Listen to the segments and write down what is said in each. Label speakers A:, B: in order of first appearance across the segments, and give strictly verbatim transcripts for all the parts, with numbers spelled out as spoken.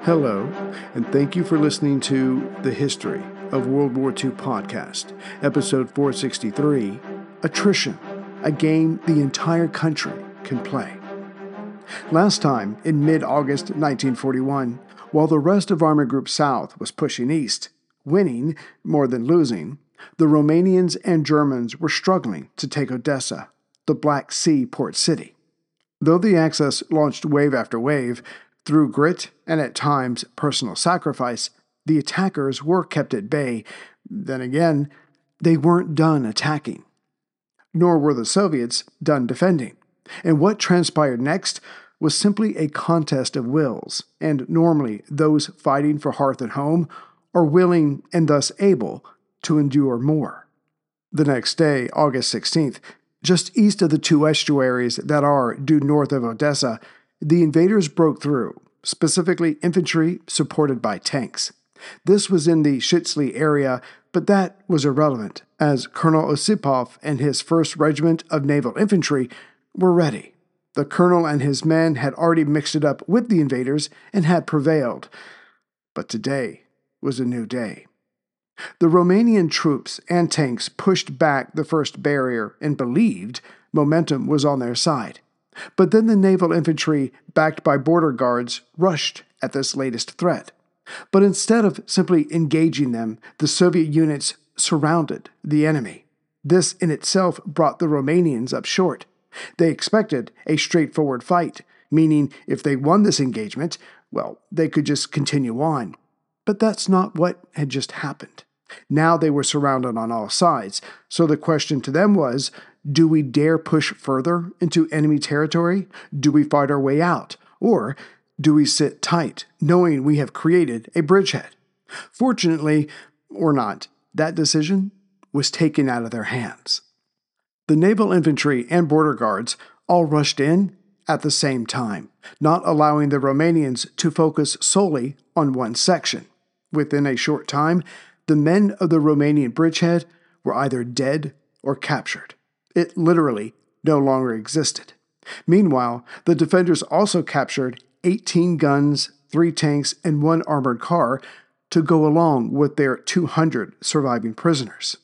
A: Hello, and thank you for listening to the History of World War Two podcast, episode four sixty-three, Attrition, a game the entire country can play. Last time, in mid-August nineteen forty-one, while the rest of Army Group South was pushing east, winning more than losing, the Romanians and Germans were struggling to take Odessa, the Black Sea port city. Though the Axis launched wave after wave, through grit and at times personal sacrifice, the attackers were kept at bay. Then again, they weren't done attacking. Nor were the Soviets done defending. And what transpired next was simply a contest of wills, and normally those fighting for hearth and home are willing and thus able to endure more. The next day, August sixteenth, just east of the two estuaries that are due north of Odessa, the invaders broke through, specifically infantry supported by tanks. This was in the Shitsley area, but that was irrelevant, as Colonel Osipov and his first Regiment of Naval Infantry were ready. The colonel and his men had already mixed it up with the invaders and had prevailed. But today was a new day. The Romanian troops and tanks pushed back the first barrier and believed momentum was on their side. But then the naval infantry, backed by border guards, rushed at this latest threat. But instead of simply engaging them, the Soviet units surrounded the enemy. This in itself brought the Romanians up short. They expected a straightforward fight, meaning if they won this engagement, well, they could just continue on. But that's not what had just happened. Now they were surrounded on all sides, so the question to them was, do we dare push further into enemy territory? Do we fight our way out? Or do we sit tight, knowing we have created a bridgehead? Fortunately, or not, that decision was taken out of their hands. The naval infantry and border guards all rushed in at the same time, not allowing the Romanians to focus solely on one section. Within a short time, the men of the Romanian bridgehead were either dead or captured. It literally no longer existed. Meanwhile, the defenders also captured eighteen guns, three tanks, and one armored car to go along with their two hundred surviving prisoners.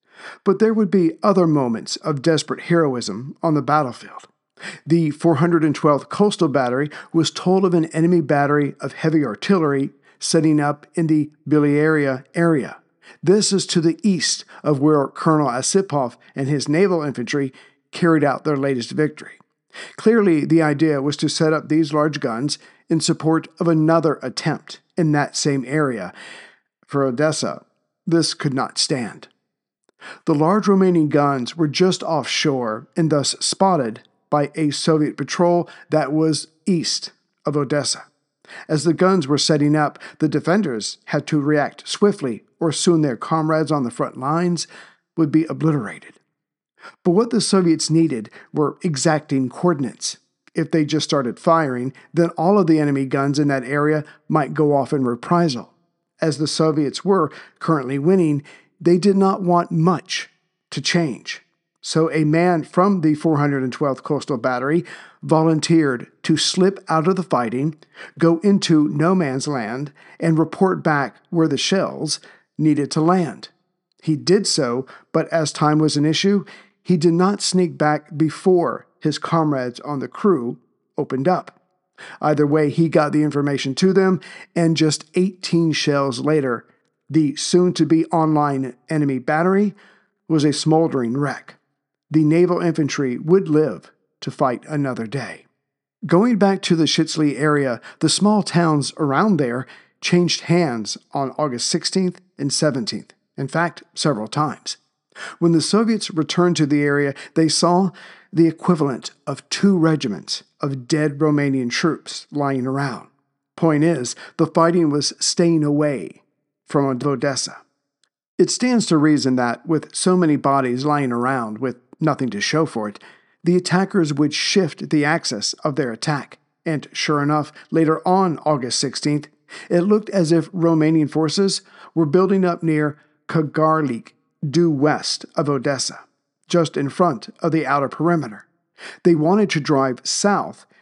A: But there would be other moments of desperate heroism on the battlefield. The four hundred twelfth Coastal Battery was told of an enemy battery of heavy artillery setting up in the Biliaria area. This is to the east of where Colonel Osipov and his naval infantry carried out their latest victory. Clearly, the idea was to set up these large guns in support of another attempt in that same area. For Odessa, this could not stand. The large Romanian guns were just offshore and thus spotted by a Soviet patrol that was east of Odessa. As the guns were setting up, the defenders had to react swiftly, or soon their comrades on the front lines would be obliterated. But what the Soviets needed were exacting coordinates. If they just started firing, then all of the enemy guns in that area might go off in reprisal. As the Soviets were currently winning, they did not want much to change. So a man from the four hundred twelfth Coastal Battery volunteered to slip out of the fighting, go into no man's land, and report back where the shells needed to land. He did so, but as time was an issue, he did not sneak back before his comrades on the crew opened up. Either way, he got the information to them, and just eighteen shells later, the soon-to-be online enemy battery was a smoldering wreck. The naval infantry would live to fight another day. Going back to the Shitsley area, the small towns around there changed hands on August sixteenth and seventeenth, in fact, several times. When the Soviets returned to the area, they saw the equivalent of two regiments of dead Romanian troops lying around. Point is, the fighting was staying away from Odessa. It stands to reason that, with so many bodies lying around with nothing to show for it, the attackers would shift the axis of their attack. And sure enough, later on August sixteenth, it looked as if Romanian forces were building up near Kagarlik, due west of Odessa, just in front of the outer perimeter. They wanted to drive south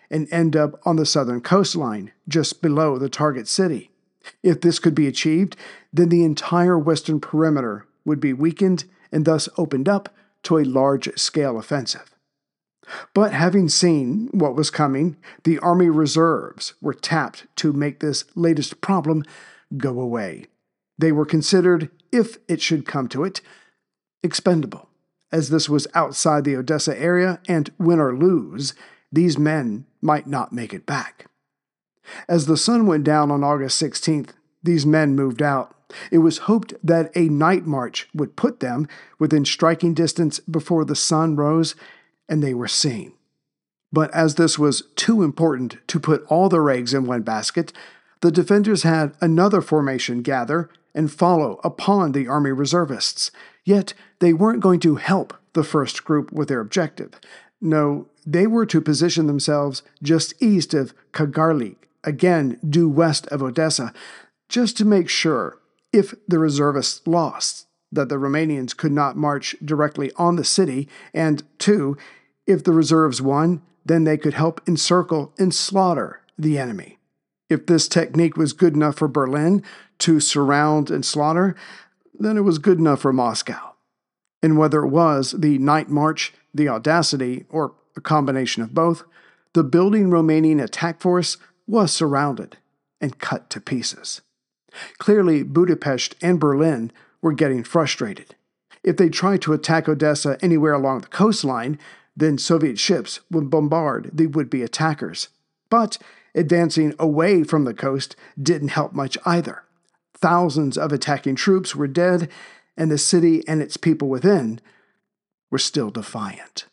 A: and end up on the southern coastline, just below the target city. If this could be achieved, then the entire western perimeter would be weakened and thus opened up to a large-scale offensive. But having seen what was coming, the Army reserves were tapped to make this latest problem go away. They were considered, if it should come to it, expendable, as this was outside the Odessa area, and win or lose, these men might not make it back. As the sun went down on August sixteenth, these men moved out. It was hoped that a night march would put them within striking distance before the sun rose, and they were seen. But as this was too important to put all their eggs in one basket, the defenders had another formation gather and follow upon the Army reservists. Yet they weren't going to help the first group with their objective. No, they were to position themselves just east of Kagarlik, again due west of Odessa, just to make sure, if the reservists lost, that the Romanians could not march directly on the city, and two, if the reserves won, then they could help encircle and slaughter the enemy. If this technique was good enough for Berlin to surround and slaughter, then it was good enough for Moscow. And whether it was the night march, the audacity, or a combination of both, the building Romanian attack force was surrounded and cut to pieces. Clearly, Budapest and Berlin were getting frustrated. If they tried to attack Odessa anywhere along the coastline, then Soviet ships would bombard the would-be attackers. But advancing away from the coast didn't help much either. Thousands of attacking troops were dead, and the city and its people within were still defiant.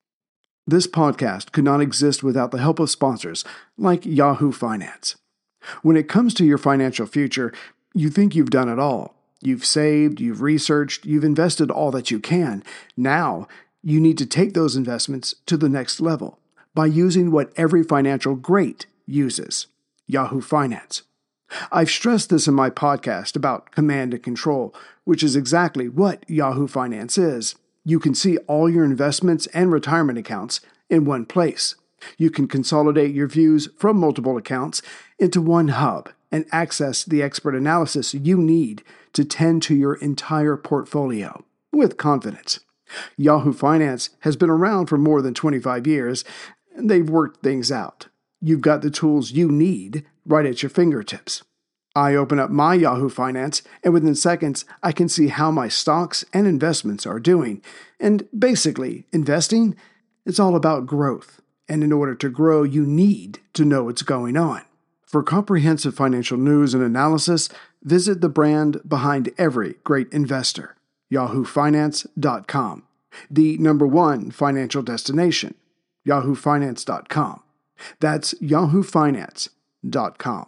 A: This podcast could not exist without the help of sponsors like Yahoo Finance. When it comes to your financial future, you think you've done it all. You've saved, you've researched, you've invested all that you can. Now, you need to take those investments to the next level by using what every financial great uses, Yahoo Finance. I've stressed this in my podcast about command and control, which is exactly what Yahoo Finance is. You can see all your investments and retirement accounts in one place. You can consolidate your views from multiple accounts into one hub and access the expert analysis you need to tend to your entire portfolio with confidence. Yahoo Finance has been around for more than twenty-five years, and they've worked things out. You've got the tools you need right at your fingertips. I open up my Yahoo Finance, and within seconds, I can see how my stocks and investments are doing. And basically, investing, it's all about growth. And in order to grow, you need to know what's going on. For comprehensive financial news and analysis, visit the brand behind every great investor, yahoo finance dot com, the number one financial destination, yahoo finance dot com. That's yahoo finance dot com.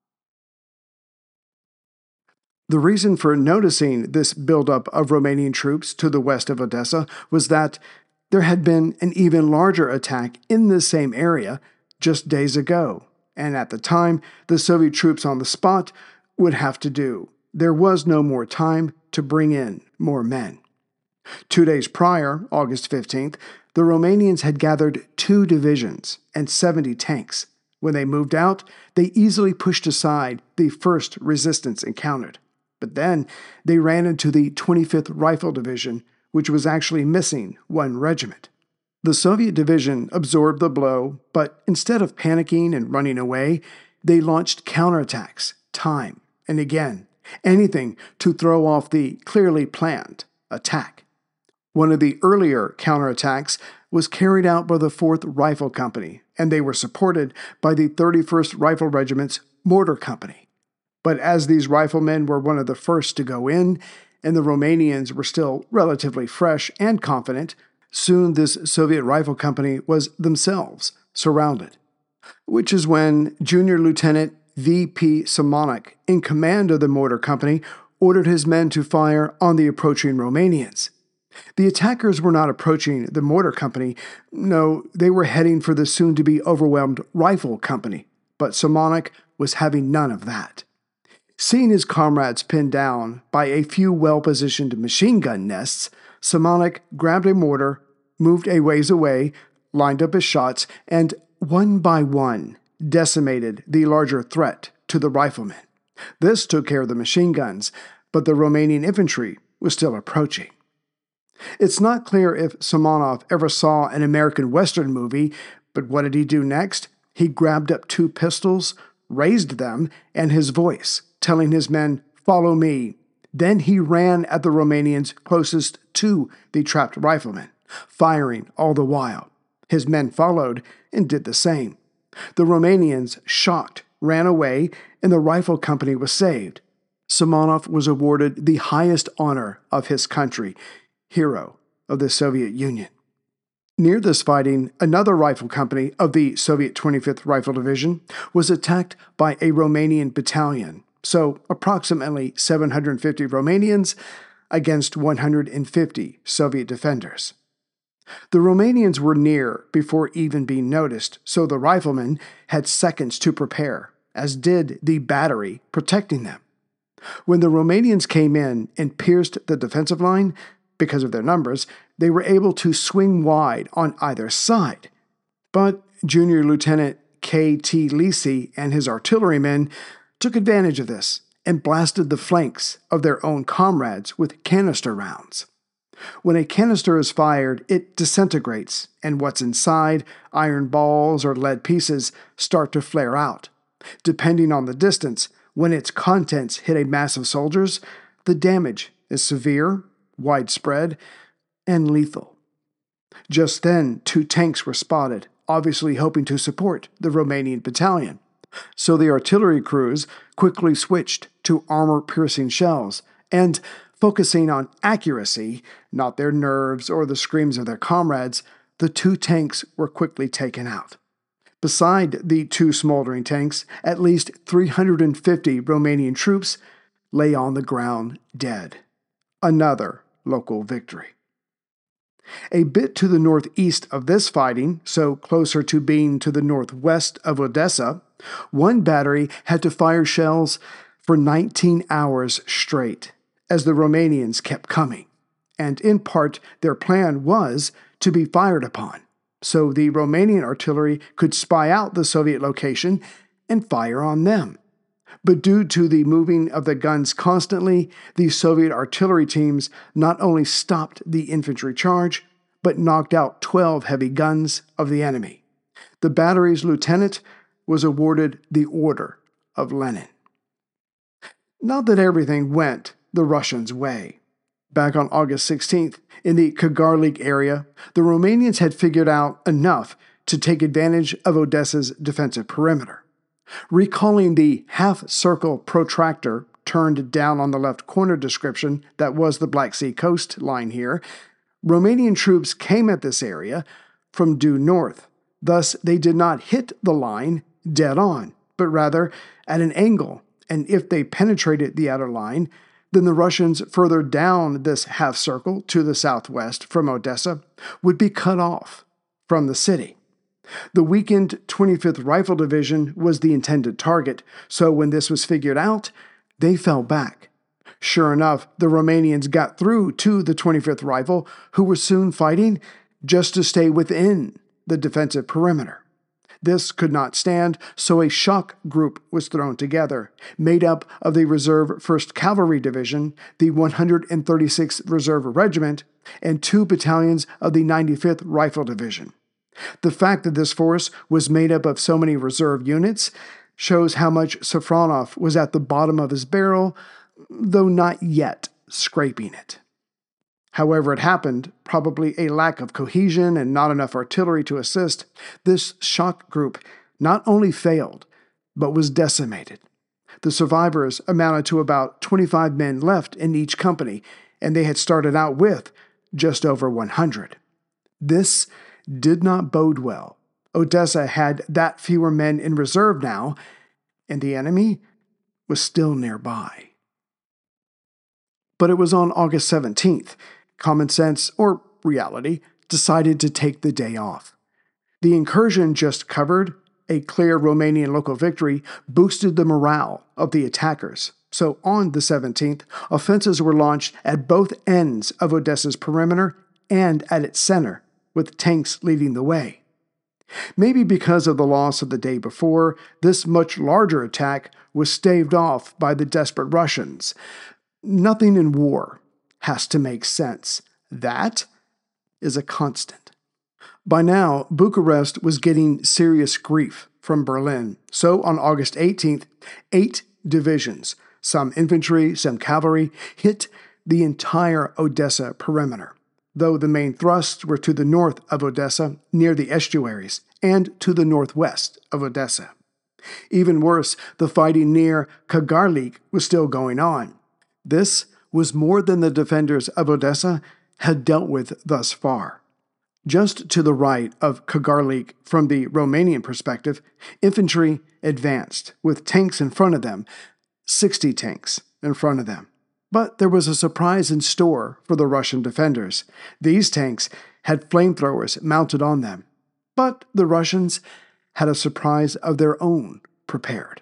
A: The reason for noticing this buildup of Romanian troops to the west of Odessa was that there had been an even larger attack in this same area just days ago, and at the time, the Soviet troops on the spot would have to do. There was no more time to bring in more men. Two days prior, August fifteenth, the Romanians had gathered two divisions and seventy tanks. When they moved out, they easily pushed aside the first resistance encountered. But then they ran into the twenty-fifth Rifle Division, which was actually missing one regiment. The Soviet division absorbed the blow, but instead of panicking and running away, they launched counterattacks time and again, anything to throw off the clearly planned attack. One of the earlier counterattacks was carried out by the fourth Rifle Company, and they were supported by the thirty-first Rifle Regiment's Mortar Company. But as these riflemen were one of the first to go in, and the Romanians were still relatively fresh and confident, soon this Soviet Rifle Company was themselves surrounded. Which is when Junior Lieutenant V P Simonek, in command of the Mortar Company, ordered his men to fire on the approaching Romanians. The attackers were not approaching the Mortar Company. No, they were heading for the soon-to-be overwhelmed Rifle Company. But Simonek was having none of that. Seeing his comrades pinned down by a few well-positioned machine gun nests, Simonek grabbed a mortar, moved a ways away, lined up his shots, and one by one decimated the larger threat to the riflemen. This took care of the machine guns, but the Romanian infantry was still approaching. It's not clear if Simonov ever saw an American Western movie, but what did he do next? He grabbed up two pistols, raised them, and his voice, telling his men, "Follow me." Then he ran at the Romanians closest to the trapped riflemen, firing all the while. His men followed and did the same. The Romanians, shocked, ran away, and the rifle company was saved. Simonov was awarded the highest honor of his country, Hero of the Soviet Union. Near this fighting, another rifle company of the Soviet twenty-fifth Rifle Division was attacked by a Romanian battalion, so approximately seven hundred fifty Romanians against one hundred fifty Soviet defenders. The Romanians were near before even being noticed, so the riflemen had seconds to prepare, as did the battery protecting them. When the Romanians came in and pierced the defensive line, because of their numbers, they were able to swing wide on either side. But Junior Lieutenant K T Lisi and his artillerymen took advantage of this and blasted the flanks of their own comrades with canister rounds. When a canister is fired, it disintegrates, and what's inside, iron balls or lead pieces, start to flare out. Depending on the distance, when its contents hit a mass of soldiers, the damage is severe, widespread, and lethal. Just then, two tanks were spotted, obviously hoping to support the Romanian battalion. So the artillery crews quickly switched to armor-piercing shells, and focusing on accuracy, not their nerves or the screams of their comrades, the two tanks were quickly taken out. Beside the two smoldering tanks, at least three hundred fifty Romanian troops lay on the ground dead. Another local victory. A bit to the northeast of this fighting, so closer to being to the northwest of Odessa, one battery had to fire shells for nineteen hours straight, as the Romanians kept coming, and in part their plan was to be fired upon, so the Romanian artillery could spy out the Soviet location and fire on them. But due to the moving of the guns constantly, the Soviet artillery teams not only stopped the infantry charge, but knocked out twelve heavy guns of the enemy. The battery's lieutenant was awarded the Order of Lenin. Not that everything went the Russians' way. Back on August sixteenth, in the Kagarlik area, the Romanians had figured out enough to take advantage of Odessa's defensive perimeter. Recalling the half-circle protractor turned down on the left corner description that was the Black Sea coastline here, Romanian troops came at this area from due north. Thus, they did not hit the line dead on, but rather at an angle, and if they penetrated the outer line, then the Russians further down this half-circle to the southwest from Odessa would be cut off from the city. The weakened twenty-fifth Rifle Division was the intended target, so when this was figured out, they fell back. Sure enough, the Romanians got through to the twenty-fifth Rifle, who were soon fighting just to stay within the defensive perimeter. This could not stand, so a shock group was thrown together, made up of the Reserve first Cavalry Division, the one hundred thirty-sixth Reserve Regiment, and two battalions of the ninety-fifth Rifle Division. The fact that this force was made up of so many reserve units shows how much Safronov was at the bottom of his barrel, though not yet scraping it. However it happened, probably a lack of cohesion and not enough artillery to assist, this shock group not only failed, but was decimated. The survivors amounted to about twenty-five men left in each company, and they had started out with just over one hundred. This did not bode well. Odessa had that fewer men in reserve now, and the enemy was still nearby. But it was on August seventeenth, common sense, or reality, decided to take the day off. The incursion just covered, a clear Romanian local victory, boosted the morale of the attackers. So on the seventeenth, offensives were launched at both ends of Odessa's perimeter and at its center, with tanks leading the way. Maybe because of the loss of the day before, this much larger attack was staved off by the desperate Russians. Nothing in war has to make sense. That is a constant. By now, Bucharest was getting serious grief from Berlin, so on August eighteenth, eight divisions, some infantry, some cavalry, hit the entire Odessa perimeter, though the main thrusts were to the north of Odessa, near the estuaries, and to the northwest of Odessa. Even worse, the fighting near Kagarlik was still going on. This was more than the defenders of Odessa had dealt with thus far. Just to the right of Kagarlik, from the Romanian perspective, infantry advanced, with tanks in front of them, sixty tanks in front of them. But there was a surprise in store for the Russian defenders. These tanks had flamethrowers mounted on them, but the Russians had a surprise of their own prepared.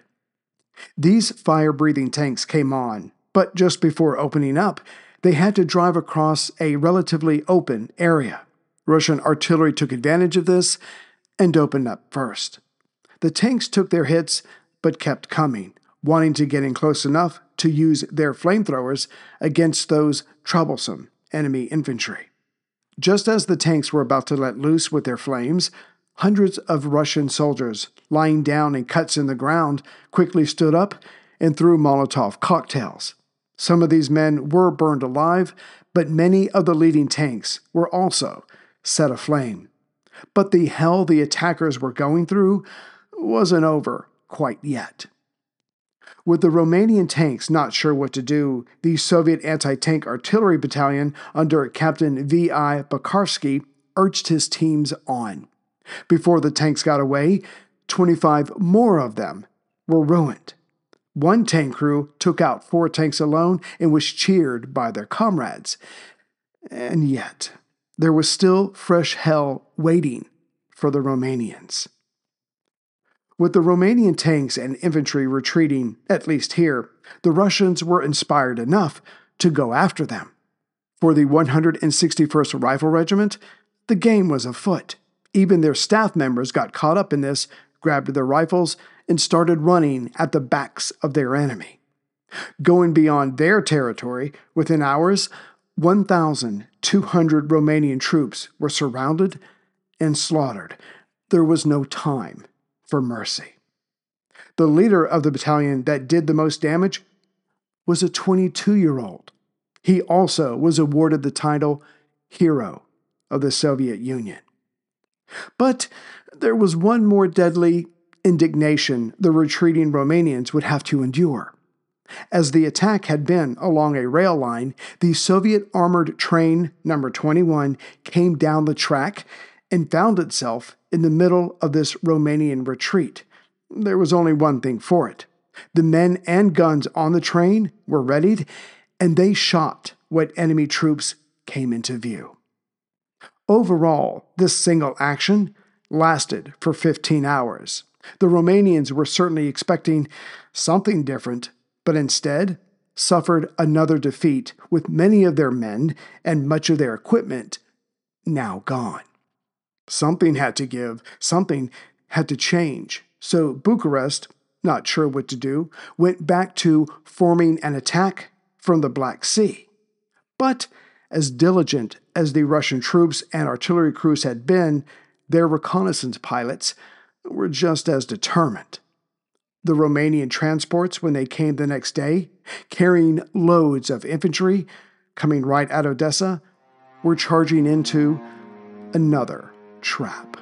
A: These fire-breathing tanks came on, but just before opening up, they had to drive across a relatively open area. Russian artillery took advantage of this and opened up first. The tanks took their hits, but kept coming, wanting to get in close enough to use their flamethrowers against those troublesome enemy infantry. Just as the tanks were about to let loose with their flames, hundreds of Russian soldiers, lying down in cuts in the ground, quickly stood up and threw Molotov cocktails. Some of these men were burned alive, but many of the leading tanks were also set aflame. But the hell the attackers were going through wasn't over quite yet. With the Romanian tanks not sure what to do, the Soviet anti-tank artillery battalion under Captain V I Bakarsky urged his teams on. Before the tanks got away, twenty-five more of them were ruined. One tank crew took out four tanks alone and was cheered by their comrades. And yet, there was still fresh hell waiting for the Romanians. With the Romanian tanks and infantry retreating, at least here, the Russians were inspired enough to go after them. For the one hundred sixty-first Rifle Regiment, the game was afoot. Even their staff members got caught up in this, grabbed their rifles, and started running at the backs of their enemy. Going beyond their territory, within hours, one thousand two hundred Romanian troops were surrounded and slaughtered. There was no time for mercy. The leader of the battalion that did the most damage was a twenty-two-year-old. He also was awarded the title Hero of the Soviet Union. But there was one more deadly indignation the retreating Romanians would have to endure. As the attack had been along a rail line, the Soviet armored train number twenty-one came down the track and found itself in the middle of this Romanian retreat. There was only one thing for it. The men and guns on the train were readied, and they shot what enemy troops came into view. Overall, this single action lasted for fifteen hours. The Romanians were certainly expecting something different, but instead suffered another defeat with many of their men and much of their equipment now gone. Something had to give, something had to change. So Bucharest, not sure what to do, went back to forming an attack from the Black Sea. But as diligent as the Russian troops and artillery crews had been, their reconnaissance pilots were just as determined. The Romanian transports, when they came the next day, carrying loads of infantry coming right out of Odessa, were charging into another trap.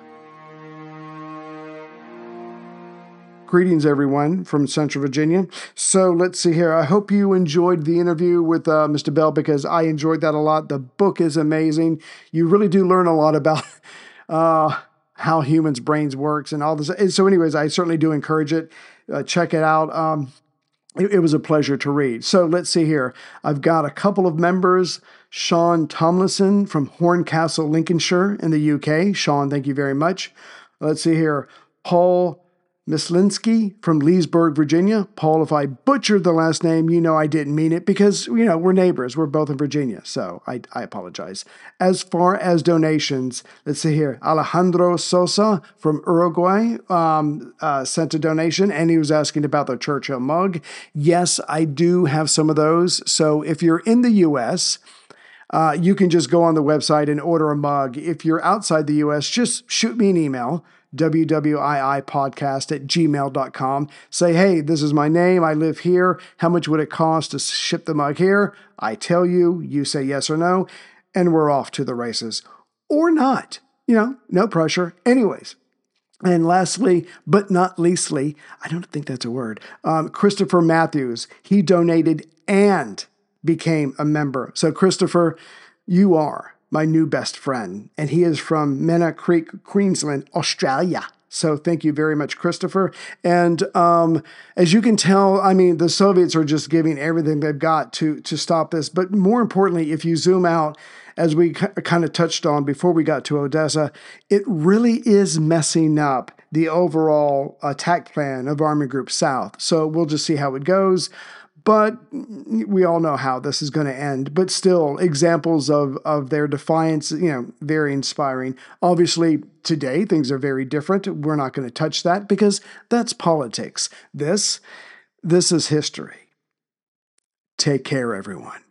A: Greetings, everyone, from Central Virginia. So let's see here. I hope you enjoyed the interview with uh, Mister Bell, because I enjoyed that a lot. The book is amazing. You really do learn a lot about uh, how humans' brains works and all this. And so anyways, I certainly do encourage it. Uh, check it out. Um, it, it was a pleasure to read. So let's see here. I've got a couple of members. Sean Tomlinson from Horncastle, Lincolnshire in the U K. Sean, thank you very much. Let's see here. Paul Mislinski from Leesburg, Virginia. Paul, if I butchered the last name, you know I didn't mean it because, you know, we're neighbors. We're both in Virginia, so I, I apologize. As far as donations, let's see here. Alejandro Sosa from Uruguay um, uh, sent a donation, and he was asking about the Churchill mug. Yes, I do have some of those. So if you're in the U S, uh, you can just go on the website and order a mug. If you're outside the U S, just shoot me an email. W W I I podcast at gmail dot com. Say, hey, this is my name. I live here. How much would it cost to ship the mug here? I tell you, you say yes or no, and we're off to the races. Or not. You know, no pressure. Anyways. And lastly, but not leastly, I don't think that's a word, um, Christopher Matthews. He donated and became a member. So Christopher, you are my new best friend, and he is from Mena Creek, Queensland, Australia. So thank you very much, Christopher. And um, as you can tell, I mean, the Soviets are just giving everything they've got to, to stop this. But more importantly, if you zoom out, as we k- kind of touched on before we got to Odessa, it really is messing up the overall attack plan of Army Group South. So we'll just see how it goes. But we all know how this is going to end. But still, examples of, of their defiance, you know, very inspiring. Obviously, today, things are very different. We're not going to touch that because that's politics. This, this is history. Take care, everyone.